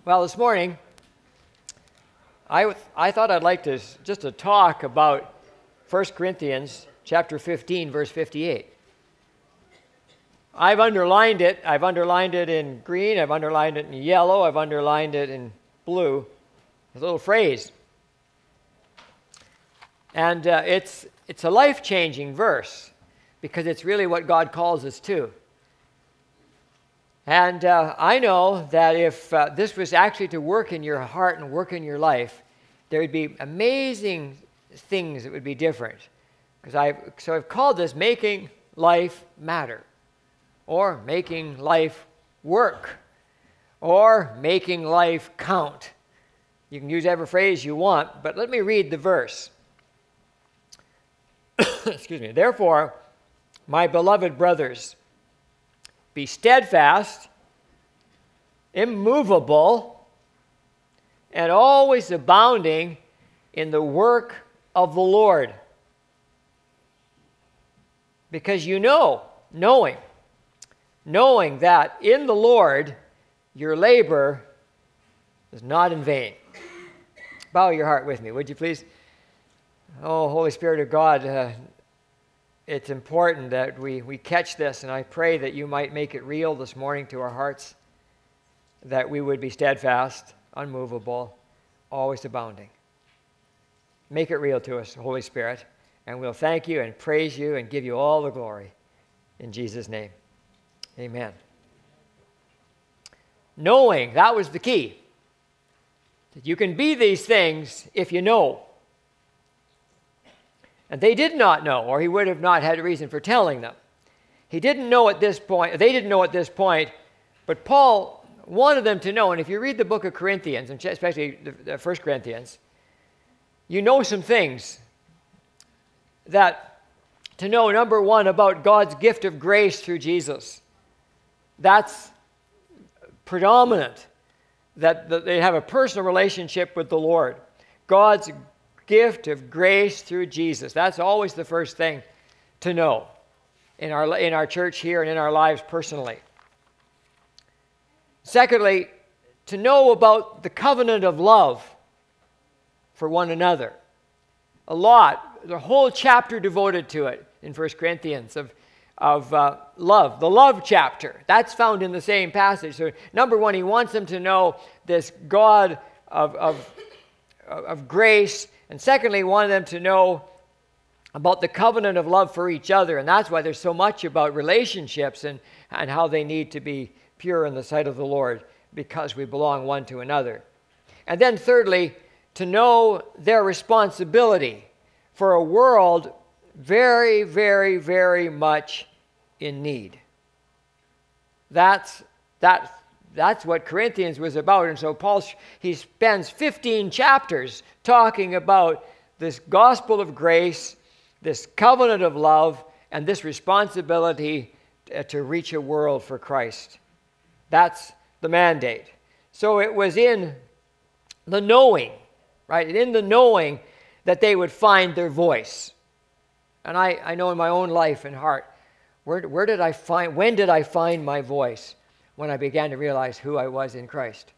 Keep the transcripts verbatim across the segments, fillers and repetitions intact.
Well, this morning, I, I thought I'd like to just to talk about First Corinthians chapter fifteen, verse fifty-eight. I've underlined it. I've underlined it in green. I've underlined it in yellow. I've underlined it in blue. A little phrase. And uh, it's, it's a life-changing verse because it's really what God calls us to. And uh, I know that if uh, this was actually to work in your heart and work in your life, there would be amazing things that would be different. Because I've so I've called this making life matter, or making life work, or making life count. You can use every phrase you want, but let me read the verse. Excuse me. Therefore, my beloved brothers, be steadfast, immovable, and always abounding in the work of the Lord. Because you know, knowing, knowing that in the Lord your labor is not in vain. Bow your heart with me, would you please? Oh, Holy Spirit of God, uh, it's important that we, we catch this, and I pray that you might make it real this morning to our hearts, that we would be steadfast, unmovable, always abounding. Make it real to us, Holy Spirit, and we'll thank you and praise you and give you all the glory. In Jesus' name, amen. Knowing, that was the key. That you can be these things if you know. And they did not know, or he would have not had a reason for telling them. He didn't know at this point, they didn't know at this point, but Paul wanted them to know. And if you read the book of Corinthians, and especially the, the First Corinthians, you know some things that to know, number one, about God's gift of grace through Jesus. That's predominant, that, that they have a personal relationship with the Lord. God's gift of grace through Jesus. That's always the first thing to know in our, in our church here and in our lives personally. Secondly, to know about the covenant of love for one another. A lot, the whole chapter devoted to it in First Corinthians of, of uh, love, the love chapter. That's found in the same passage. So number one, he wants them to know this God of, of, of grace. And secondly, he wanted them to know about the covenant of love for each other. And that's why there's so much about relationships and, and how they need to be pure in the sight of the Lord, because we belong one to another. And then thirdly, to know their responsibility for a world very, very, very much in need. That's, that's, that's what Corinthians was about. And so Paul, he spends fifteen chapters talking about this gospel of grace, this covenant of love, and this responsibility to reach a world for Christ. That's the mandate. So it was in the knowing, right? In the knowing that they would find their voice. And I, I know in my own life and heart, where, where did I find, when did I find my voice? When I began to realize who I was in Christ.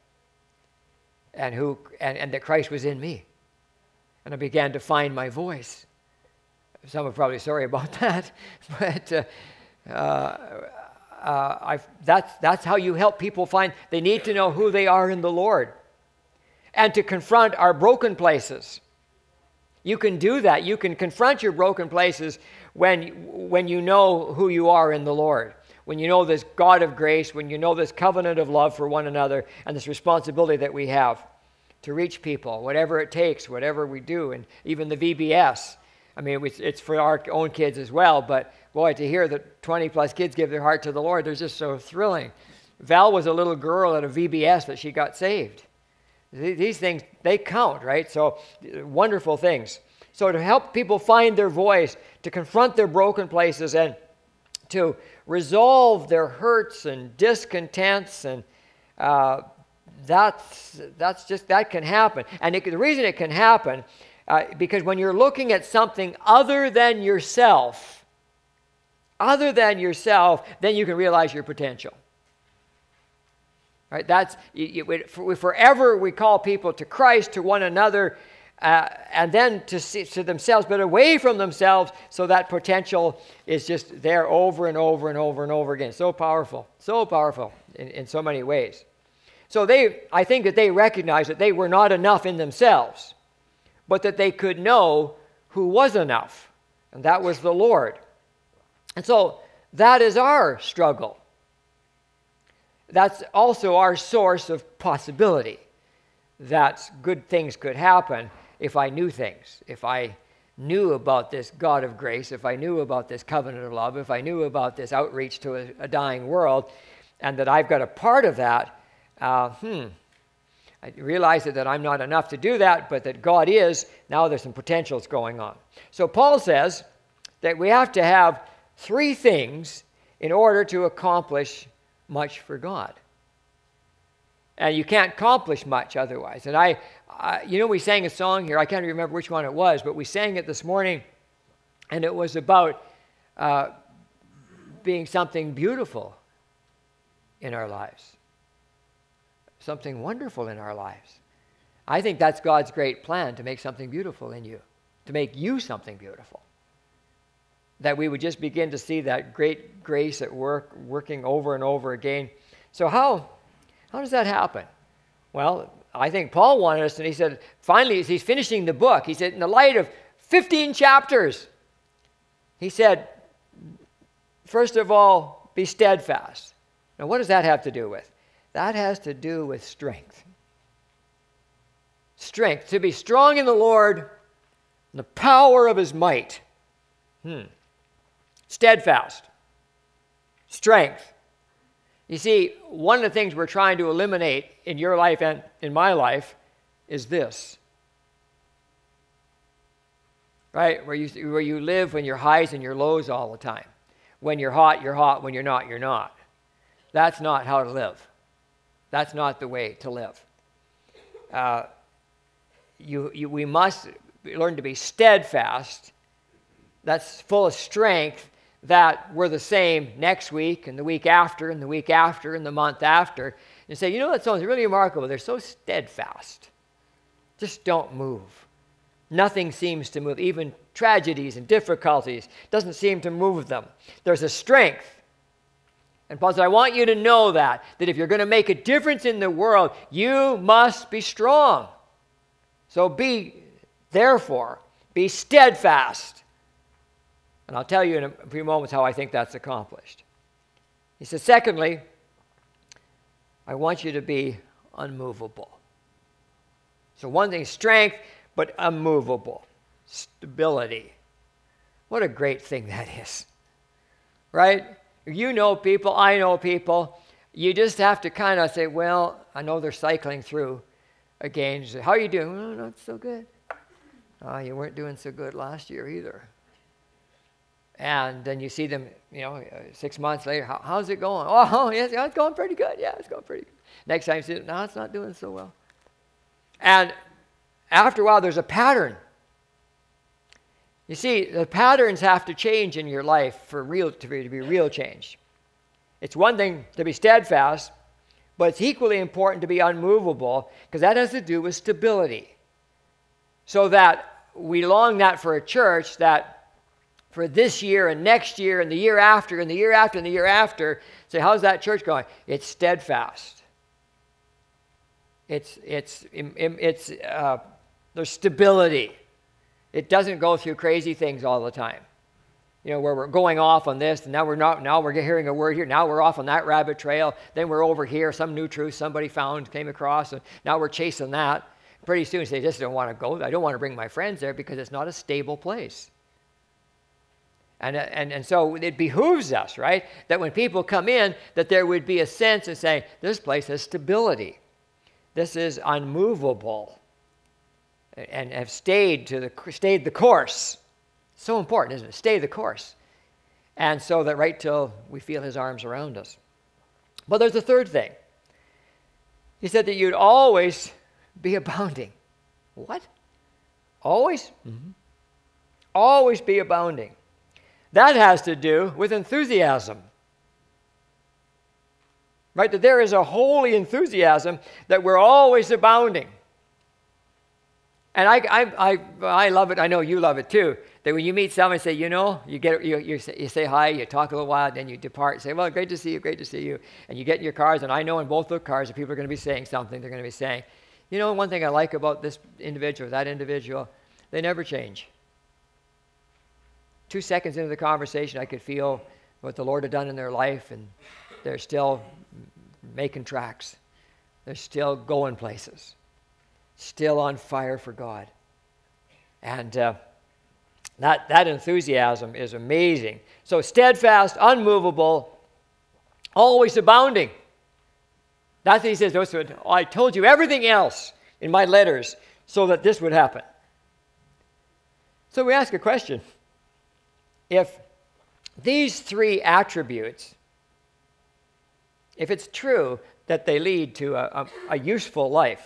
And who and, and that Christ was in me. And I began to find my voice. Some are probably sorry about that, but uh, uh, uh, I've, that's, that's how you help people find. They need to know who they are in the Lord. And to confront our broken places. You can do that. You can confront your broken places when, when you know who you are in the Lord. When you know this God of grace, when you know this covenant of love for one another, and this responsibility that we have to reach people, whatever it takes, whatever we do, and even the V B S. I mean, it's for our own kids as well, but boy, to hear that twenty plus kids give their heart to the Lord, they're just so thrilling. Val was a little girl at a V B S that she got saved. These things, they count, right? So, wonderful things. So to help people find their voice, to confront their broken places, and to resolve their hurts and discontents, and uh, that's that's just that can happen. And it, the reason it can happen, uh, because when you're looking at something other than yourself, other than yourself, then you can realize your potential. Right? That's you, you, for, forever we call people to Christ, to one another, uh, and then to see, to themselves, but away from themselves, so that potential is just there over and over and over and over again. So powerful, so powerful in, in so many ways. So they, I think that they recognized that they were not enough in themselves, but that they could know who was enough, and that was the Lord. And so that is our struggle. That's also our source of possibility, that good things could happen if I knew things, if I knew about this God of grace, if I knew about this covenant of love, if I knew about this outreach to a, a dying world, and that I've got a part of that. Uh, hmm, I realize that I'm not enough to do that, but that God is. Now there's some potentials going on. So Paul says that we have to have three things in order to accomplish much for God. And you can't accomplish much otherwise. And I, I, you know, we sang a song here. I can't remember which one it was, but we sang it this morning, and it was about uh, being something beautiful in our lives. Something wonderful in our lives. I think that's God's great plan, to make something beautiful in you, to make you something beautiful. That we would just begin to see that great grace at work, working over and over again. So how, how does that happen? Well, I think Paul wanted us, and he said, finally, as he's finishing the book, he said, in the light of fifteen chapters, he said, first of all, be steadfast. Now, what does that have to do with? That has to do with strength. Strength, to be strong in the Lord, and the power of his might. Hmm. Steadfast. Strength. You see, one of the things we're trying to eliminate in your life and in my life is this. Right? Where you, where you live when your highs and your lows all the time. When you're hot, you're hot. When you're not, you're not. That's not how to live. That's not the way to live. Uh, you, you, we must learn to be steadfast. That's full of strength, that we're the same next week and the week after and the week after and the month after. And say, you know, that sounds really remarkable. They're so steadfast. Just don't move. Nothing seems to move. Even tragedies and difficulties doesn't seem to move them. There's a strength. And Paul said, I want you to know that, that if you're going to make a difference in the world, you must be strong. So be, therefore, be steadfast. And I'll tell you in a few moments how I think that's accomplished. He says, secondly, I want you to be unmovable. So one thing, strength, but unmovable. Stability. What a great thing that is. Right? You know people, I know people. You just have to kind of say, well, I know they're cycling through again. Say, how are you doing? Well, not so good. Oh, you weren't doing so good last year either. And then you see them, you know, six months later, How, how's it going? Oh, yes, yeah, it's going pretty good. Yeah, it's going pretty good. Next time you see them, no, it's not doing so well. And after a while, there's a pattern. You see, the patterns have to change in your life for real to be, to be real change. It's one thing to be steadfast, but it's equally important to be unmovable, because that has to do with stability. So that we long that for a church that for this year and next year and the year after and the year after and the year after, say, how's that church going? It's steadfast. It's, it's, it's, uh, there's stability. It doesn't go through crazy things all the time. You know, where we're going off on this, and now we're not, now we're hearing a word here, now we're off on that rabbit trail, then we're over here, some new truth somebody found, came across, and now we're chasing that. Pretty soon they just don't want to go. I don't want to bring my friends there because it's not a stable place. And, and, and so it behooves us, right, that when people come in, that there would be a sense of saying, this place has stability. This is unmovable. And have stayed to the stayed the course. So important, isn't it? Stay the course. And so that right till we feel his arms around us. But there's a third thing. He said that you'd always be abounding. What? Always? Mm-hmm. Always be abounding. That has to do with enthusiasm. right? That there is a holy enthusiasm that we're always abounding. And I, I, I, I love it. I know you love it too. That when you meet someone and say, you know, you get, you, you, say, you say hi, you talk a little while, then you depart and say, well, great to see you, great to see you. And you get in your cars, and I know in both the cars that people are going to be saying something. They're going to be saying, you know, one thing I like about this individual, that individual, they never change. Two seconds into the conversation, I could feel what the Lord had done in their life, and they're still making tracks. They're still going places. Still on fire for God. And uh, that, that enthusiasm is amazing. So steadfast, unmovable, always abounding. That's what he says. I told you everything else in my letters so that this would happen. So we ask a question. If these three attributes, if it's true that they lead to a, a, a useful life,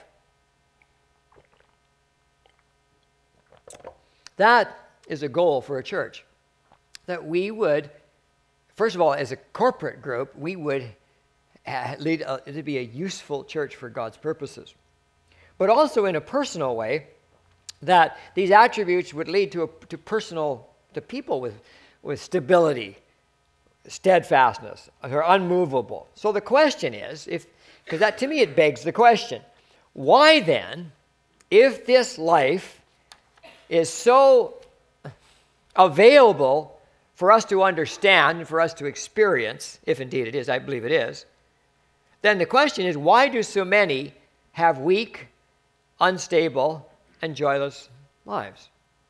that is a goal for a church. That we would, first of all, as a corporate group, we would lead a, to be a useful church for God's purposes. But also in a personal way, that these attributes would lead to a, to personal, to people with, with stability, steadfastness, who are unmovable. So the question is, if because that to me it begs the question, why then, if this life is so available for us to understand and for us to experience, if indeed it is, I believe it is, then the question is, why do so many have weak, unstable, and joyless lives?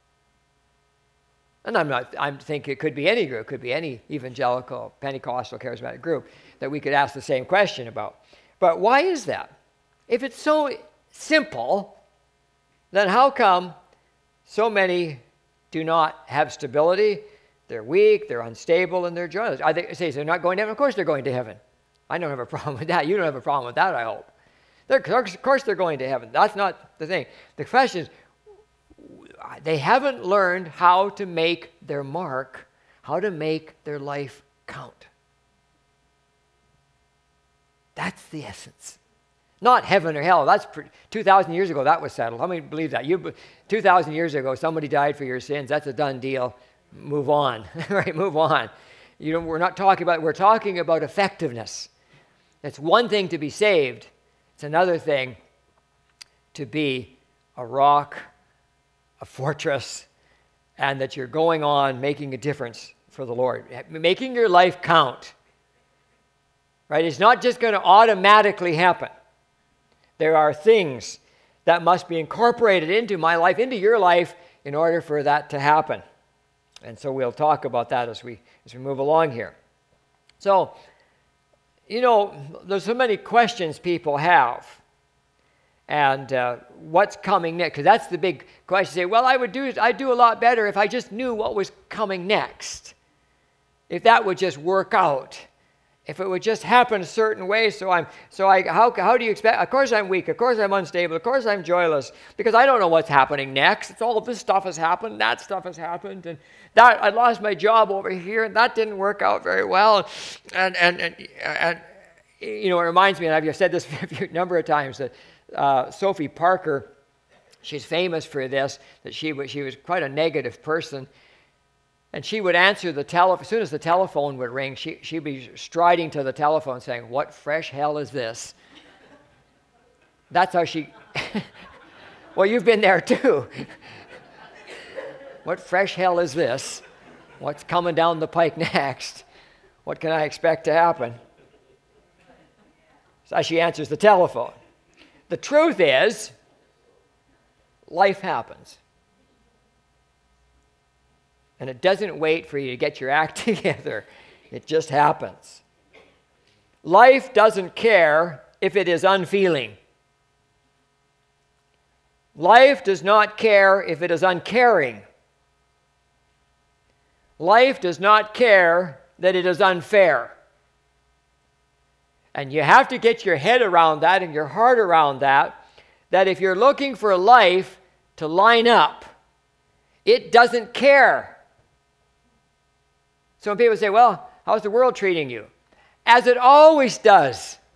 And I'm not, I'm thinking it could be any group, it could be any evangelical, Pentecostal, charismatic group that we could ask the same question about. But why is that? If it's so simple, then how come so many do not have stability? They're weak, they're unstable, and they're joyless. Are they say they're not going to heaven? Of course they're going to heaven. I don't have a problem with that. You don't have a problem with that, I hope. They're, of course they're going to heaven. That's not the thing. The question is, they haven't learned how to make their mark, how to make their life count. That's the essence. Not heaven or hell. That's pre- two thousand years ago, that was settled. How many believe that? You, two thousand years ago, somebody died for your sins. That's a done deal. Move on. Right? Move on. You know, we're not talking about, we're talking about effectiveness. It's one thing to be saved. It's another thing to be a rock, a fortress, and that you're going on making a difference for the Lord. Making your life count. Right? It's not just going to automatically happen. There are things that must be incorporated into my life, into your life, in order for that to happen. And so we'll talk about that as we as we move along here. So, you know, there's so many questions people have. And uh, what's coming next? Because that's the big question. Say, well, I would do I'd do a lot better if I just knew what was coming next. If that would just work out. If it would just happen a certain way, so I'm, so I, how, how do you expect? Of course I'm weak. Of course I'm unstable. Of course I'm joyless, because I don't know what's happening next. It's all this stuff has happened. That stuff has happened, and that I lost my job over here, and that didn't work out very well. And and and, and you know, it reminds me, and I've said this a number of times, that uh, Sophie Parker, she's famous for this. That she was she was quite a negative person. And she would answer the telephone. As soon as the telephone would ring, she, she'd be striding to the telephone saying, "What fresh hell is this?" That's how she... Well, you've been there too. What fresh hell is this? What's coming down the pike next? What can I expect to happen? So she answers the telephone. The truth is, life happens. And it doesn't wait for you to get your act together. It just happens. Life doesn't care if it is unfeeling. Life does not care if it is uncaring. Life does not care that it is unfair. And you have to get your head around that and your heart around that, that if you're looking for life to line up, it doesn't care. So when people say, well, how's the world treating you? As it always does.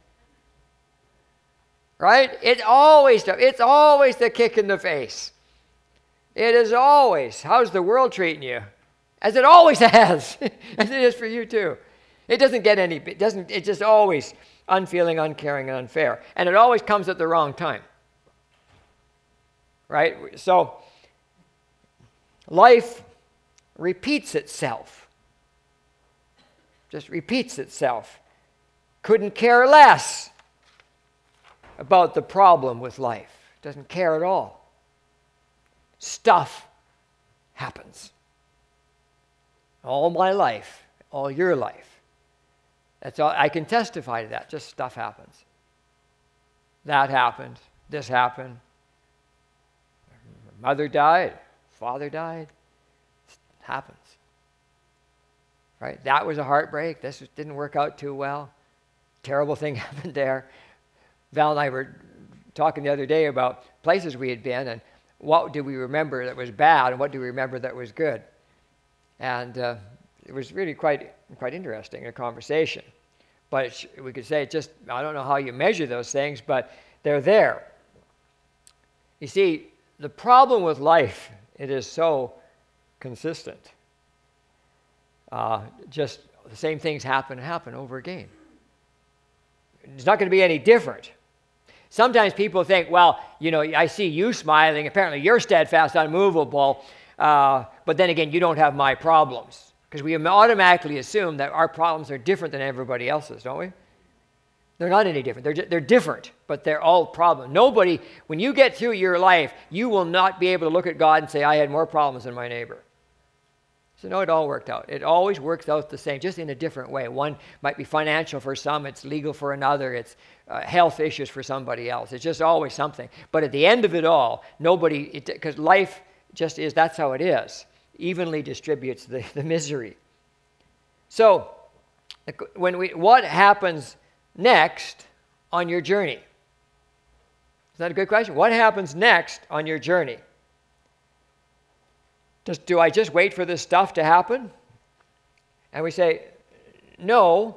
Right? It's always, it's always the kick in the face. It is always, how's the world treating you? As it always has. As it is for you too. It doesn't get any, it doesn't, it's just always unfeeling, uncaring, and unfair. And it always comes at the wrong time. Right? So, life repeats itself. Just repeats itself. Couldn't care less about the problem with life. Doesn't care at all. Stuff happens. All my life, all your life. That's all. I can testify to that. Just stuff happens. That happened. This happened. Mother died. Father died. It happens. Right? That was a heartbreak. This didn't work out too well. Terrible thing happened there. Val and I were talking the other day about places we had been and what do we remember that was bad and what do we remember that was good. And uh, it was really quite quite interesting, a conversation. But it's, we could say it just, I don't know how you measure those things, but they're there. You see, the problem with life, it is so consistent. Uh, just the same things happen and happen over again. It's not going to be any different. Sometimes people think, well, you know, I see you smiling. Apparently you're steadfast, unmovable. Uh, but then again, you don't have my problems. Because we automatically assume that our problems are different than everybody else's, don't we? They're not any different. They're, they're different, but they're all problems. Nobody, when you get through your life, you will not be able to look at God and say, I had more problems than my neighbor. So no, it all worked out. It always works out the same, just in a different way. One might be financial for some, it's legal for another, it's uh, health issues for somebody else. It's just always something. But at the end of it all, nobody, because life just is, that's how it is, evenly distributes the, the misery. So, when we, what happens next on your journey? Is that a good question? What happens next on your journey? Just, do I just wait for this stuff to happen? And we say, no.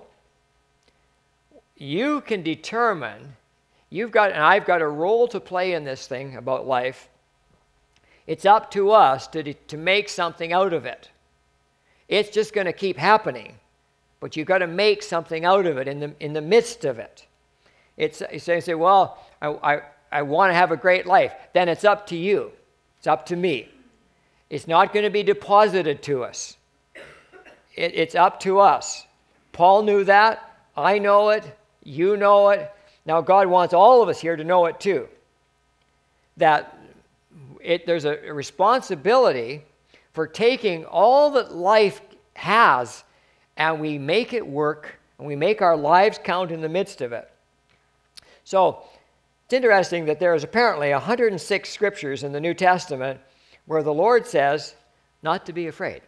You can determine, you've got, and I've got a role to play in this thing about life. It's up to us to, de- to make something out of it. It's just going to keep happening. But you've got to make something out of it in the in the midst of it. It's, you say, say well, I, I, I want to have a great life. Then it's up to you. It's up to me. It's not going to be deposited to us. It, it's up to us. Paul knew that. I know it. You know it. Now God wants all of us here to know it too. That it, there's a responsibility for taking all that life has and we make it work and we make our lives count in the midst of it. So it's interesting that there is apparently one hundred six scriptures in the New Testament where the Lord says not to be afraid.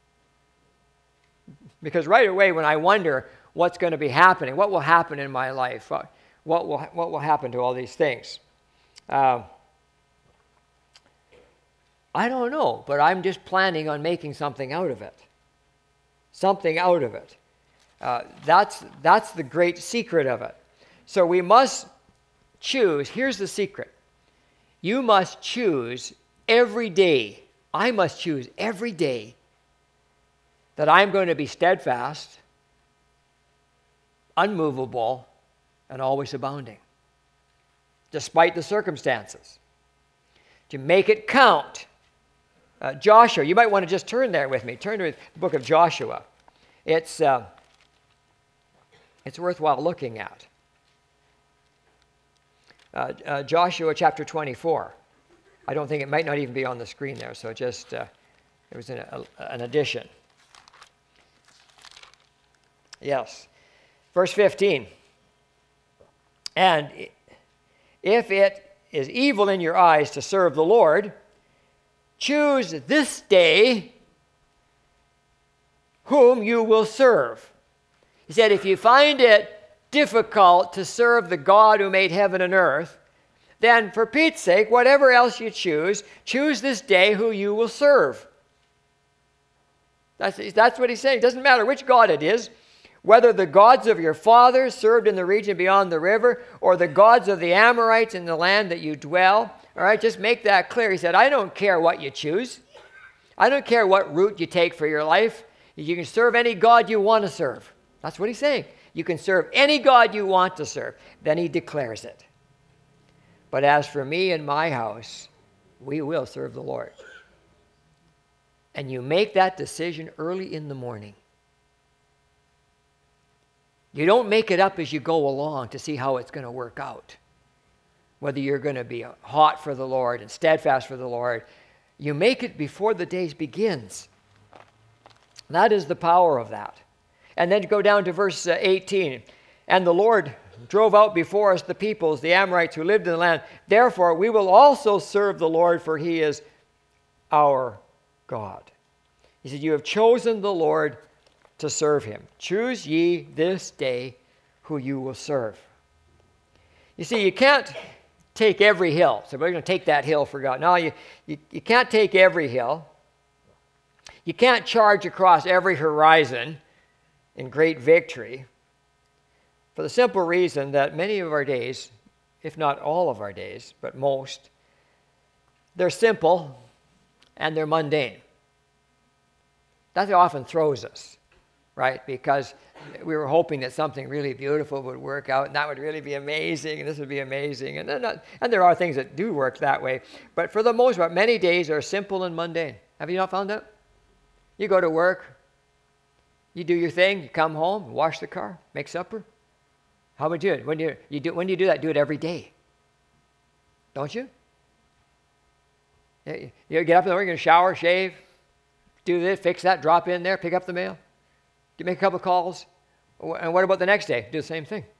Because right away when I wonder what's going to be happening, what will happen in my life, what, what, will, what will happen to all these things? Uh, I don't know, but I'm just planning on making something out of it. Something out of it. Uh, that's, that's the great secret of it. So we must choose. Here's the secret. You must choose every day. I must choose every day that I'm going to be steadfast, unmovable, and always abounding, despite the circumstances. To make it count. Uh, Joshua, you might want to just turn there with me. Turn to the book of Joshua. It's, uh, it's worthwhile looking at. Uh, uh, Joshua chapter twenty-four. I don't think it might not even be on the screen there, so just, uh, it was an, a, an addition. Yes. Verse fifteen. And if it is evil in your eyes to serve the Lord, choose this day whom you will serve. He said, if you find it difficult to serve the God who made heaven and earth, then for Pete's sake, whatever else you choose, choose this day who you will serve. That's, that's what he's saying. It doesn't matter which God it is. whether the gods of your fathers served in the region beyond the river, or the gods of the Amorites in the land that you dwell. All right, just make that clear. He said, I don't care what you choose. I don't care what route you take for your life. You can serve any god you want to serve. That's what he's saying. You can serve any god you want to serve. Then he declares it. But as for me and my house, we will serve the Lord. And you make that decision early in the morning. You don't make it up as you go along to see how it's going to work out. Whether you're going to be hot for the Lord and steadfast for the Lord. You make it before the day begins. That is the power of that. And then go down to verse eighteen. And the Lord drove out before us the peoples, the Amorites who lived in the land. Therefore we will also serve the Lord, for he is our God. He said, you have chosen the Lord to serve him. Choose ye this day who you will serve. You see, you can't take every hill. So we're going to take that hill for God. No, you, you, you can't take every hill. You can't charge across every horizon in great victory, for the simple reason that many of our days, if not all of our days, but most, they're simple and they're mundane. That often throws us, right? Because we were hoping that something really beautiful would work out, and that would really be amazing, and this would be amazing. And, not, and there are things that do work that way. But for the most part, many days are simple and mundane. Have you not found that? You go to work, you do your thing, you come home, wash the car, make supper. How would you do it? When do you, you do, when do you do that? Do it every day. Don't you? You, you get up in the morning, you're going to shower, shave, do this, fix that, drop in there, pick up the mail, you make a couple of calls. And what about the next day? Do the same thing.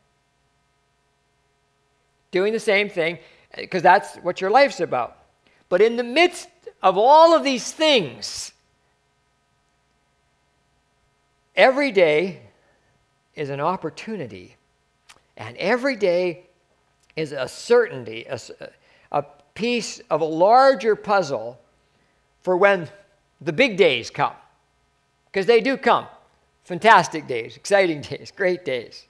Doing the same thing, because that's what your life's about. But in the midst of all of these things, every day is an opportunity, and every day is a certainty, a, a piece of a larger puzzle for when the big days come. Because they do come. Fantastic days, exciting days, great days.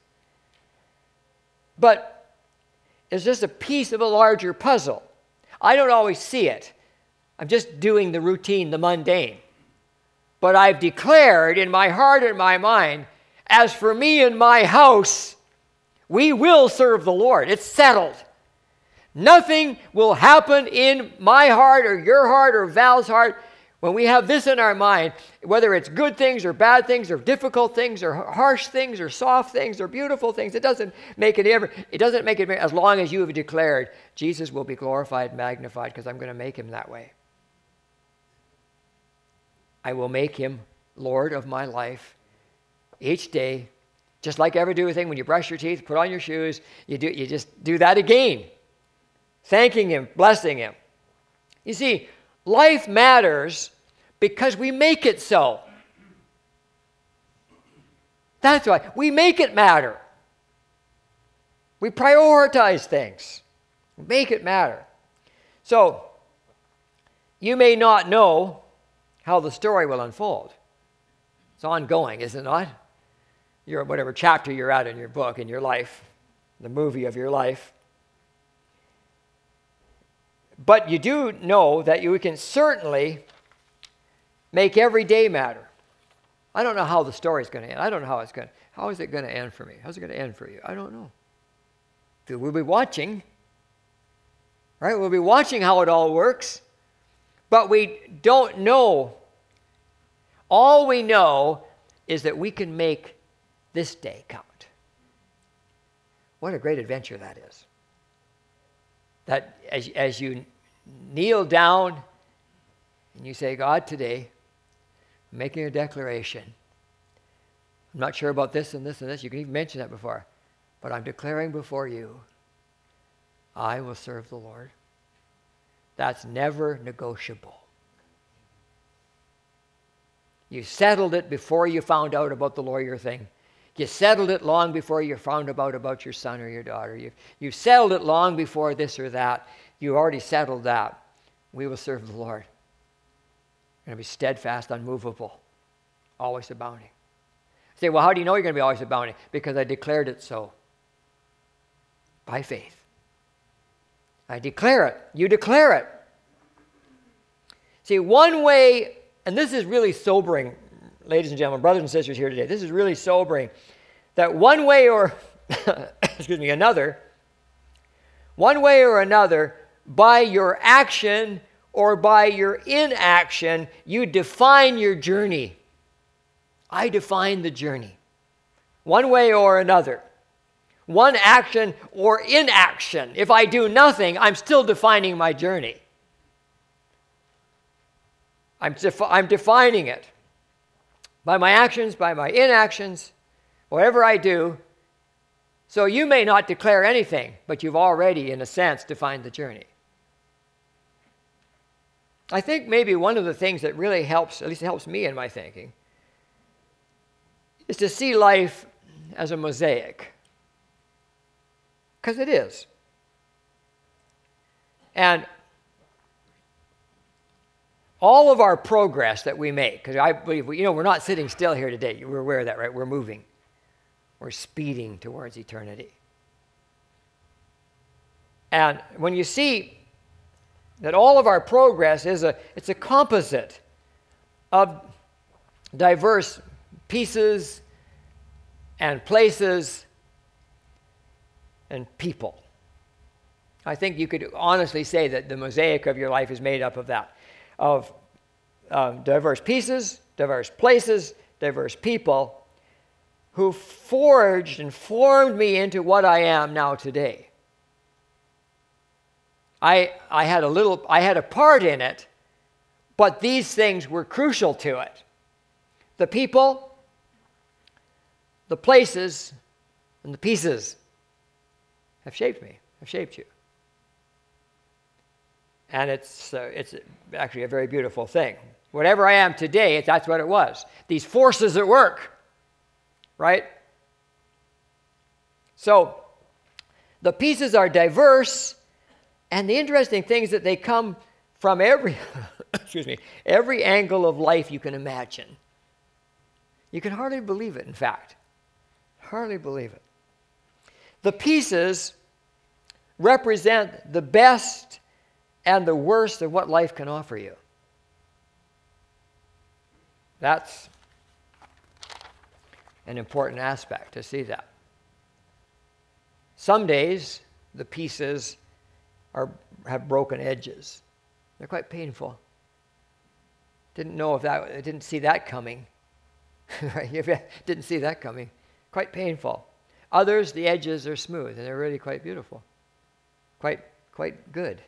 But it's just a piece of a larger puzzle. I don't always see it. I'm just doing the routine, the mundane. But I've declared in my heart and my mind, as for me and my house, we will serve the Lord. It's settled. Nothing will happen in my heart or your heart or Val's heart when we have this in our mind, whether it's good things or bad things or difficult things or harsh things or soft things or beautiful things. It doesn't make it ever, it doesn't make it, as long as you have declared, Jesus will be glorified, magnified, because I'm going to make him that way. I will make him Lord of my life each day, just like ever do a thing when you brush your teeth, put on your shoes, you do you just do that again, thanking him, blessing him. You see, life matters because we make it so. That's why we make it matter. We prioritize things. We make it matter. So, you may not know how the story will unfold. It's ongoing, is it not? You're whatever chapter you're at in your book, in your life, the movie of your life. But you do know that you can certainly make every day matter. I don't know how the story's going to end. I don't know how it's going to, how is it going to end for me? How's it going to end for you? I don't know. We'll be watching, right? We'll be watching how it all works. But we don't know. All we know is that we can make this day count. What a great adventure that is. That as, as you kneel down and you say, God, today, I'm making a declaration. I'm not sure about this and this and this. You can even mention that before. But I'm declaring before you, I will serve the Lord. That's never negotiable. You settled it before you found out about the lawyer thing. You settled it long before you found out about your son or your daughter. You've, you've settled it long before this or that. You already settled that. We will serve the Lord. We're going to be steadfast, unmovable, always abounding. Say, well, how do you know you're going to be always abounding? Because I declared it so. By faith. I declare it. You declare it. See, one way, and this is really sobering, ladies and gentlemen, brothers and sisters here today, this is really sobering, that one way or, excuse me, another, one way or another, by your action or by your inaction, you define your journey. I define the journey. One way or another. One action or inaction. If I do nothing, I'm still defining my journey. I'm, defi- I'm defining it. By my actions, by my inactions, whatever I do. So you may not declare anything, but you've already, in a sense, defined the journey. I think maybe one of the things that really helps, at least helps me in my thinking, is to see life as a mosaic. Because it is. And all of our progress that we make, because I believe, we, you know, we're not sitting still here today. We're aware of that, right? We're moving. We're speeding towards eternity. And when you see that all of our progress is a, it's a composite of diverse pieces and places and people. I think you could honestly say that the mosaic of your life is made up of that, of um, diverse pieces, diverse places, diverse people who forged and formed me into what I am now today. I, I had a little, I had a part in it, but these things were crucial to it. The people, the places, and the pieces have shaped me, have shaped you. And it's uh, it's actually a very beautiful thing. Whatever I am today, that's what it was. These forces at work, right? So the pieces are diverse, and the interesting thing is that they come from every, excuse me, every angle of life you can imagine. You can hardly believe it, in fact. Hardly believe it. The pieces represent the best and the worst of what life can offer you. That's an important aspect to see that. Some days, the pieces are have broken edges. They're quite painful. Didn't know if that, I didn't see that coming. Didn't see that coming. Quite painful. Others, the edges are smooth, and they're really quite beautiful. Quite, quite good.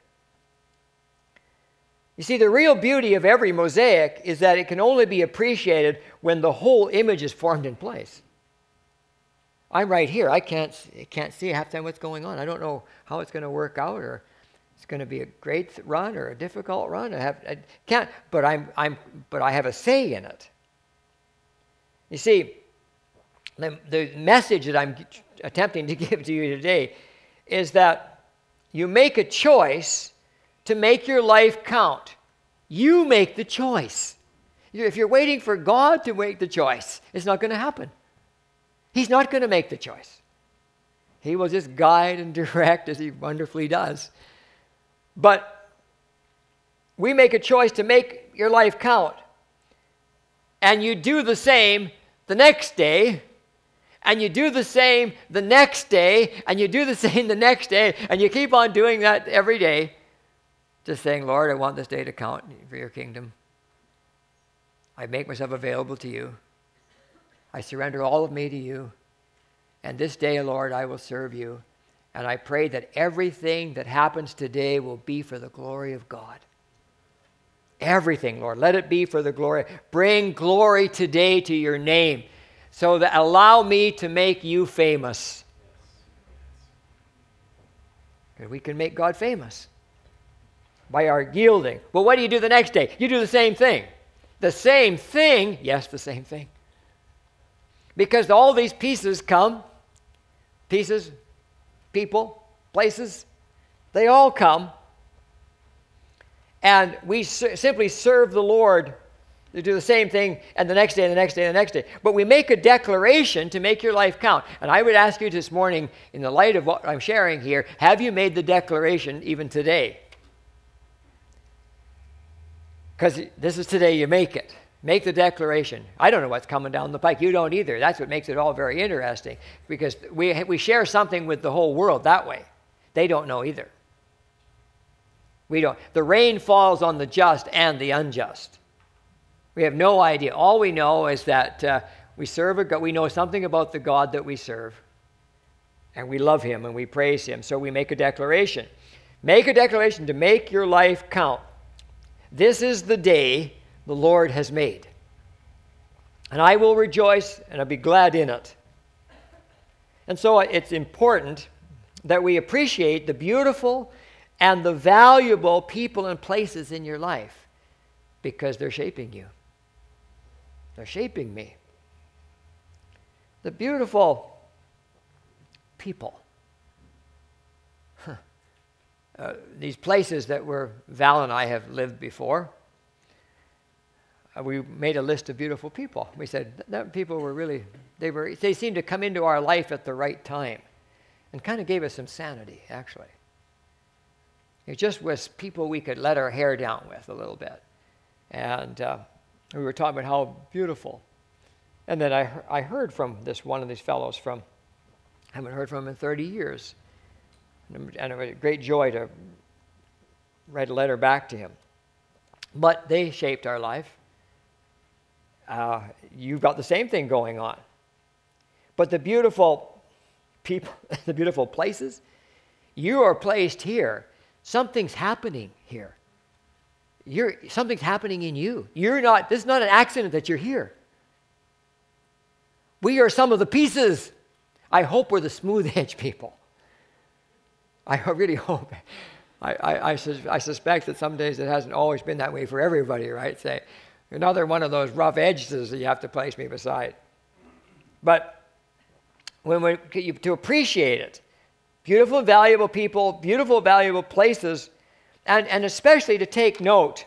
You see, the real beauty of every mosaic is that it can only be appreciated when the whole image is formed in place. I'm right here. I can't, I can't see half the time what's going on. I don't know how it's going to work out, or it's going to be a great run or a difficult run. I have, I can't, but I'm, I'm, but I have a say in it. You see, the, the message that I'm attempting to give to you today is that you make a choice to make your life count. You make the choice. If you're waiting for God to make the choice, it's not going to happen. He's not going to make the choice. He will just guide and direct as he wonderfully does. But we make a choice to make your life count. And you do the same the next day, and you do the same the next day, and you do the same the next day, and you keep on doing that every day, just saying, Lord, I want this day to count for your kingdom. I make myself available to you. I surrender all of me to you. And this day, Lord, I will serve you. And I pray that everything that happens today will be for the glory of God. Everything, Lord, let it be for the glory. Bring glory today to your name, so that allow me to make you famous. And we can make God famous by our yielding. Well, what do you do the next day? You do the same thing. The same thing, yes, the same thing. Because all these pieces come, pieces, people, places, they all come. And we simply serve the Lord They do the same thing, and the next day, and the next day, and the next day. But we make a declaration to make your life count. And I would ask you this morning, in the light of what I'm sharing here, have you made the declaration even today? Because this is today you make it. Make the declaration. I don't know what's coming down the pike. You don't either. That's what makes it all very interesting, because we we share something with the whole world that way. They don't know either. We don't. The rain falls on the just and the unjust. We have no idea. All we know is that uh, we serve a God. We know something about the God that we serve, and we love him and we praise him. So we make a declaration. Make a declaration to make your life count. This is the day the Lord has made, and I will rejoice and I'll be glad in it. And so it's important that we appreciate the beautiful and the valuable people and places in your life, because they're shaping you. They're shaping me. The beautiful people. Huh. Uh, these places that were Val and I have lived before. Uh, we made a list of beautiful people. We said that, that people were really, they were, they seemed to come into our life at the right time, and kind of gave us some sanity, actually. It just was people we could let our hair down with a little bit. And uh, we were talking about how beautiful. And then I, I heard from this one of these fellows from, I haven't heard from him in thirty years. And it was a great joy to write a letter back to him. But they shaped our life. Uh, you've got the same thing going on. But the beautiful people, the beautiful places, you are placed here. Something's happening here. You're, something's happening in you. You're not, this is not an accident that you're here. We are some of the pieces. I hope we're the smooth edge people. I really hope. I, I, I, sus- I suspect that some days it hasn't always been that way for everybody, right? Say, another one of those rough edges that you have to place me beside. But when we, to appreciate it, beautiful, valuable people, beautiful, valuable places, and, and especially to take note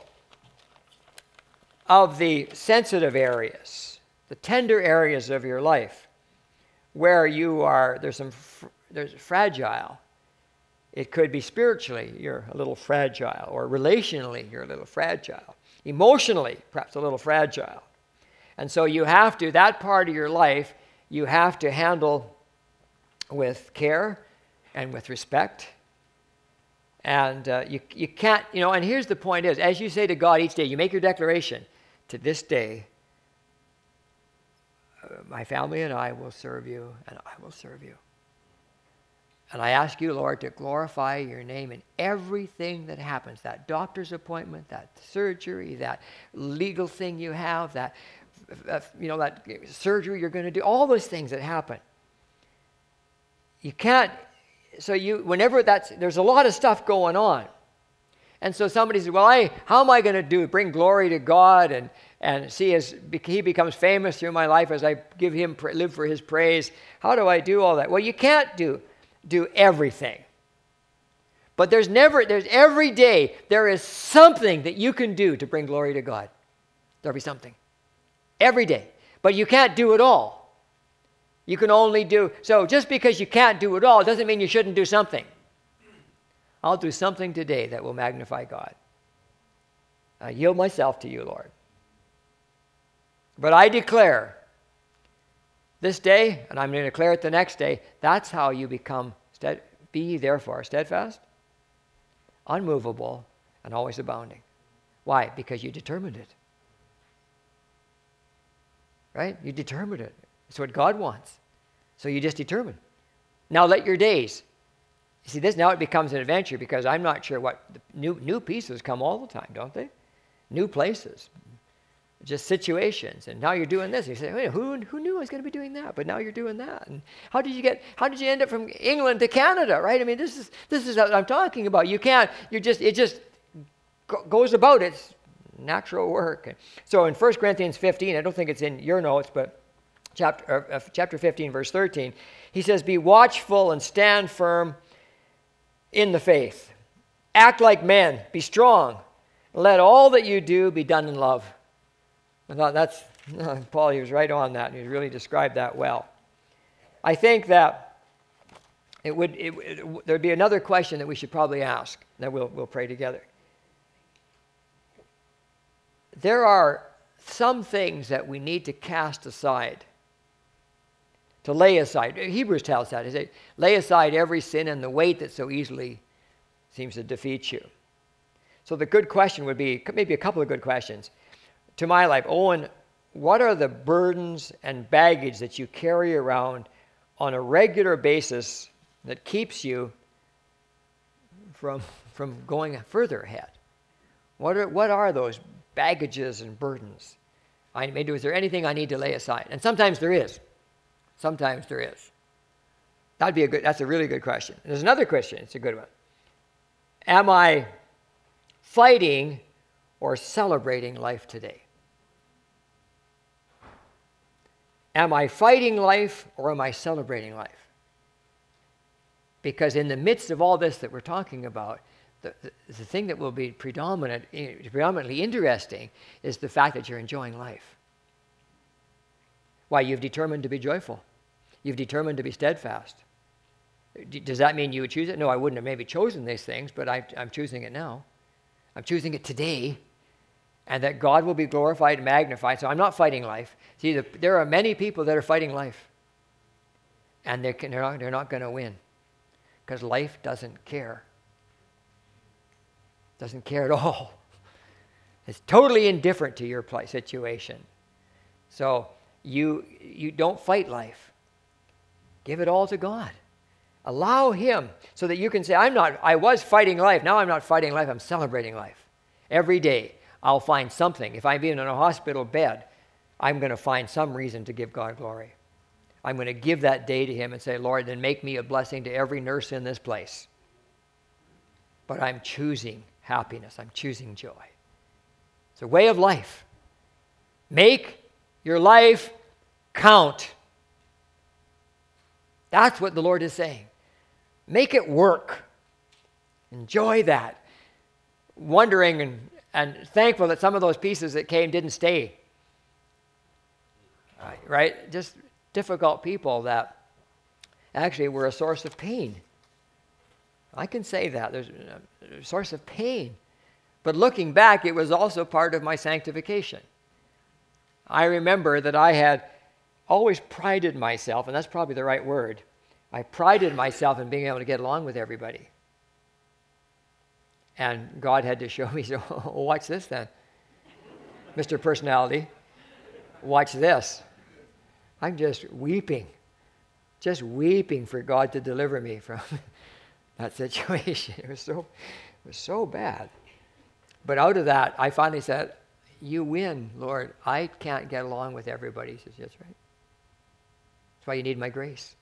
of the sensitive areas, the tender areas of your life, where you are, there's some, there's fragile. It could be spiritually, you're a little fragile, or relationally, you're a little fragile. Emotionally, perhaps a little fragile. And so you have to, that part of your life, you have to handle with care and with respect. And uh, you you can't, you know, and here's the point is, as you say to God each day, you make your declaration, to this day, uh, my family and I will serve you, and I will serve you. And I ask you, Lord, to glorify your name in everything that happens, that doctor's appointment, that surgery, that legal thing you have, that, uh, you know, that surgery you're going to do, all those things that happen. You can't, so you, whenever that's, there's a lot of stuff going on. And so somebody says, well, I, how am I going to do, bring glory to God and, and see as he becomes famous through my life as I give him, live for his praise? How do I do all that? Well, you can't do do everything. But there's never, there's every day, there is something that you can do to bring glory to God. There'll be something. Every day. But you can't do it all. You can only do, so just because you can't do it all doesn't mean you shouldn't do something. I'll do something today that will magnify God. I yield myself to you, Lord. But I declare this day, and I'm going to declare it the next day, that's how you become, stead, be ye therefore steadfast, unmovable, and always abounding. Why? Because you determined it. Right? You determined it. It's what God wants. So you just determine. Now let your days. You see, this now it becomes an adventure, because I'm not sure what, new, new pieces come all the time, don't they? New places. Just situations, and now you're doing this. And you say, wait, who who knew I was going to be doing that? But now you're doing that. And how did you get? How did you end up from England to Canada? Right? I mean, this is this is what I'm talking about. You can't. You just it just go, goes about its natural work. So in First Corinthians fifteen, I don't think it's in your notes, but chapter uh, chapter fifteen, verse thirteen, he says, "Be watchful and stand firm in the faith. Act like men. Be strong. Let all that you do be done in love." I thought that's, Paul, he was right on that, and he really described that well. I think that it would, it, it, there'd be another question that we should probably ask, and then we'll, we'll pray together. There are some things that we need to cast aside, to lay aside. Hebrews tells that. He says, lay aside every sin and the weight that so easily seems to defeat you. So the good question would be, maybe a couple of good questions. To my life, Owen, what are the burdens and baggage that you carry around on a regular basis that keeps you from, from going further ahead? What are, what are those baggages and burdens? I maybe is there anything I need to lay aside? And sometimes there is. Sometimes there is. That'd be a good. That's a really good question. And there's another question. It's a good one. Am I fighting or celebrating life today? Am I fighting life or am I celebrating life? Because in the midst of all this that we're talking about, The, the, the thing that will be predominant, predominantly interesting is the fact that you're enjoying life. Why, you've determined to be joyful. You've determined to be steadfast. D- does that mean you would choose it? No, I wouldn't have maybe chosen these things, but I, I'm choosing it now. I'm choosing it today, and that God will be glorified and magnified. So I'm not fighting life. See, the, there are many people that are fighting life, and they're, they're not, they're not going to win because life doesn't care. Doesn't care at all. It's totally indifferent to your plight, situation. So you you don't fight life. Give it all to God. Allow Him so that you can say, I'm not, I was fighting life. Now I'm not fighting life. I'm celebrating life. Every day I'll find something. If I'm being in a hospital bed, I'm going to find some reason to give God glory. I'm going to give that day to Him and say, Lord, then make me a blessing to every nurse in this place. But I'm choosing happiness. I'm choosing joy. It's a way of life. Make your life count. That's what the Lord is saying. Make it work. Enjoy that. Wondering and, and thankful that some of those pieces that came didn't stay. Right? right? Just difficult people that actually were a source of pain. I can say that. There's a source of pain. But looking back, it was also part of my sanctification. I remember that I had always prided myself, and that's probably the right word. I prided myself in being able to get along with everybody. And God had to show me, so watch this then. Mister Personality, watch this. I'm just weeping, just weeping for God to deliver me from that situation. It was so, it was so bad. But out of that, I finally said, you win, Lord. I can't get along with everybody. He says, that's right. That's why you need my grace.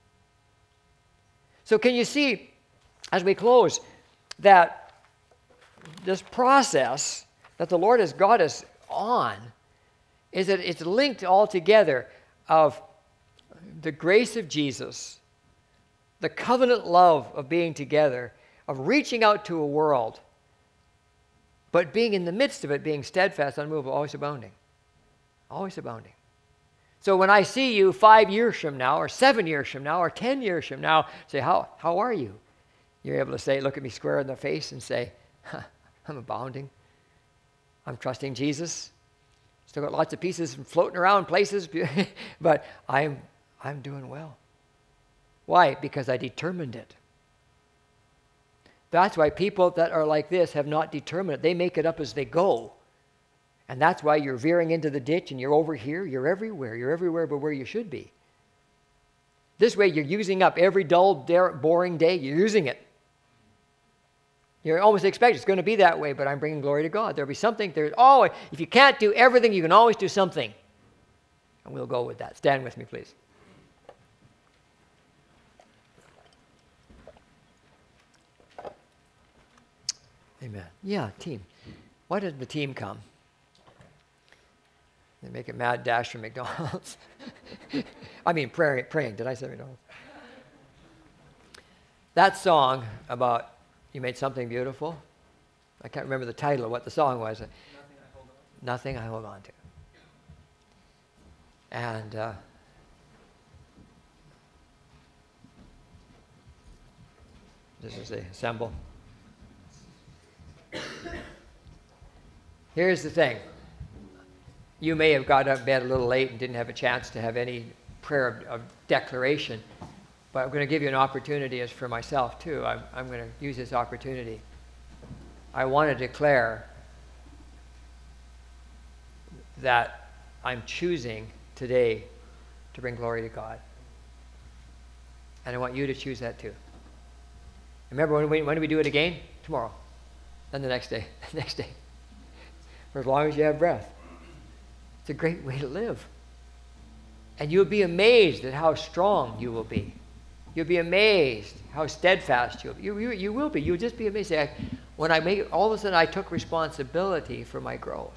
So can you see, as we close, that this process that the Lord has got us on is that it's linked all together of the grace of Jesus, the covenant love of being together, of reaching out to a world, but being in the midst of it, being steadfast, unmovable, always abounding. Always abounding. So when I see you five years from now, or seven years from now, or ten years from now, say, how, how are you? You're able to say, look at me square in the face and say, huh, I'm abounding. I'm trusting Jesus. Still got lots of pieces floating around places, but I'm, I'm doing well. Why? Because I determined it. That's why people that are like this have not determined it. They make it up as they go. And that's why you're veering into the ditch and you're over here. You're everywhere. You're everywhere but where you should be. This way you're using up every dull, boring day. You're using it. You almost expect it's going to be that way, but I'm bringing glory to God. There'll be something. There's always, if you can't do everything, you can always do something. And we'll go with that. Stand with me, please. Amen. Yeah, team. Why didn't the team come? They make a mad dash from McDonald's. I mean, praying, praying. Did I say McDonald's? That song about you made something beautiful. I can't remember the title of what the song was. Nothing I hold on to. Nothing I hold on to. And uh, this is the assemble. Here's the thing. You may have got up in bed a little late and didn't have a chance to have any prayer of, of declaration, but I'm going to give you an opportunity as for myself too. I'm, I'm going to use this opportunity. I want to declare that I'm choosing today to bring glory to God. And I want you to choose that too. Remember, when, we, when do we do it again? Tomorrow. Then the next day. The next day. For as long as you have breath. It's a great way to live. And you'll be amazed at how strong you will be. You'll be amazed how steadfast you'll be. You, you, you will be. You'll just be amazed. Say, when I make, all of a sudden I took responsibility for my growth.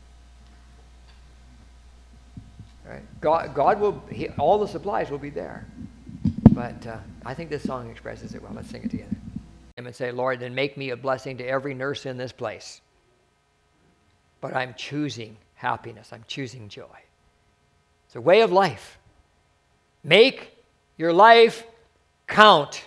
Right? God, God will, he, all the supplies will be there. But uh, I think this song expresses it well. Let's sing it together. And say, Lord, then make me a blessing to every nurse in this place. But I'm choosing happiness. I'm choosing joy. It's a way of life. Make your life count.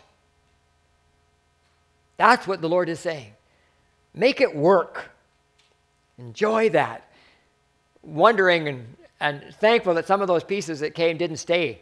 That's what the Lord is saying. Make it work. Enjoy that. Wondering and, and thankful that some of those pieces that came didn't stay.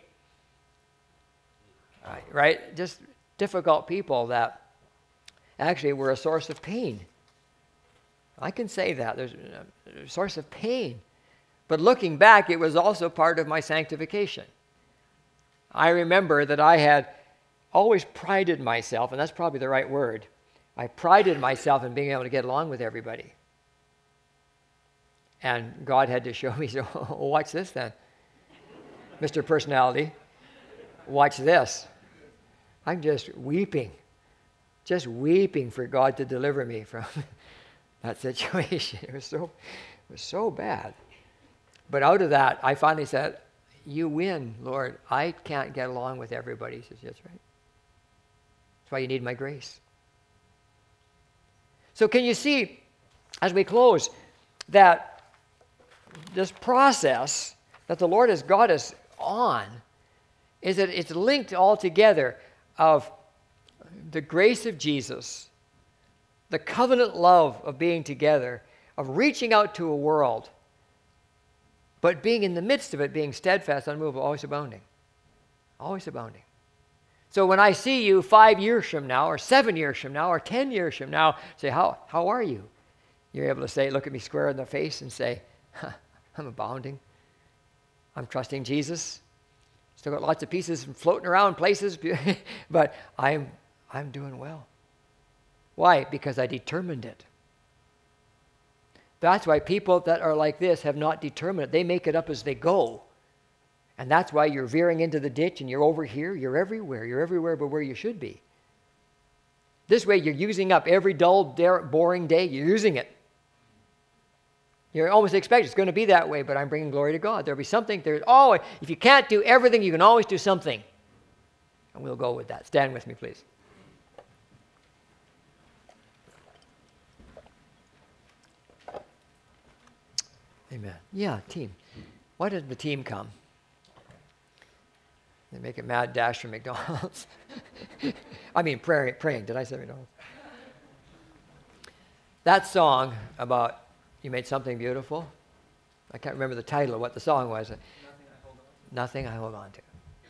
Right? right? Just difficult people that actually were a source of pain. I can say that. There's a source of pain. But looking back, it was also part of my sanctification. I remember that I had always prided myself, and that's probably the right word. I prided myself in being able to get along with everybody. And God had to show me, so watch this then. Mister Personality, watch this. I'm just weeping, just weeping for God to deliver me from that situation. It was so, it was so bad. But out of that, I finally said, you win, Lord. I can't get along with everybody. He says, that's right. That's why you need my grace. So can you see, as we close, that this process that the Lord has got us on is that it's linked all together of the grace of Jesus, the covenant love of being together, of reaching out to a world, but being in the midst of it, being steadfast, unmovable, always abounding. Always abounding. So when I see you five years from now, or seven years from now, or ten years from now, say, how, how are you? You're able to say, look at me square in the face and say, huh, I'm abounding. I'm trusting Jesus. Still got lots of pieces floating around places, but I'm, I'm doing well. Why? Because I determined it. That's why people that are like this have not determined it. They make it up as they go. And that's why you're veering into the ditch and you're over here. You're everywhere. You're everywhere but where you should be. This way you're using up every dull, boring day. You're using it. You almost expect it's going to be that way, but I'm bringing glory to God. There'll be something. There's always, if you can't do everything, you can always do something. And we'll go with that. Stand with me, please. Amen. Yeah, team. Why did the team come? They make a mad dash from McDonald's. I mean, praying, praying. Did I say McDonald's? That song about you made something beautiful. I can't remember the title of what the song was. Nothing I hold on to. Nothing I hold on to.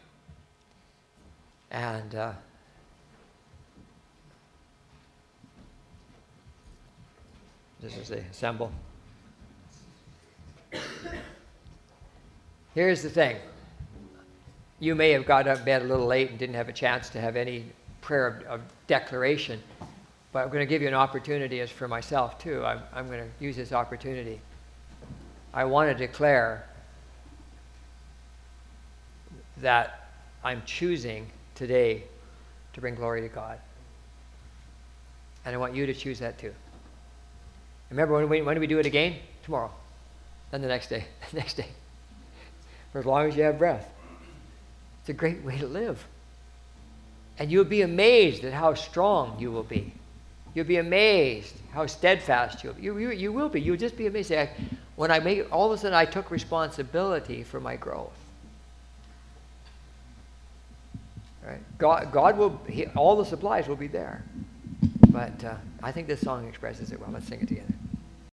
And uh, this is the assemble. Here's the thing. You may have got up in bed a little late and didn't have a chance to have any prayer of, of declaration, but I'm going to give you an opportunity as for myself too. I'm, I'm going to use this opportunity. I want to declare that I'm choosing today to bring glory to God. And I want you to choose that too. Remember, when, we, when do we do it again? Tomorrow. Then the next day. The next day. For as long as you have breath. It's a great way to live. And you'll be amazed at how strong you will be. You'll be amazed how steadfast you'll be. You, you, you will be. You'll just be amazed. Like, when I make, all of a sudden I took responsibility for my growth. Right? God, God will, he, all the supplies will be there. But uh, I think this song expresses it well. Let's sing it together.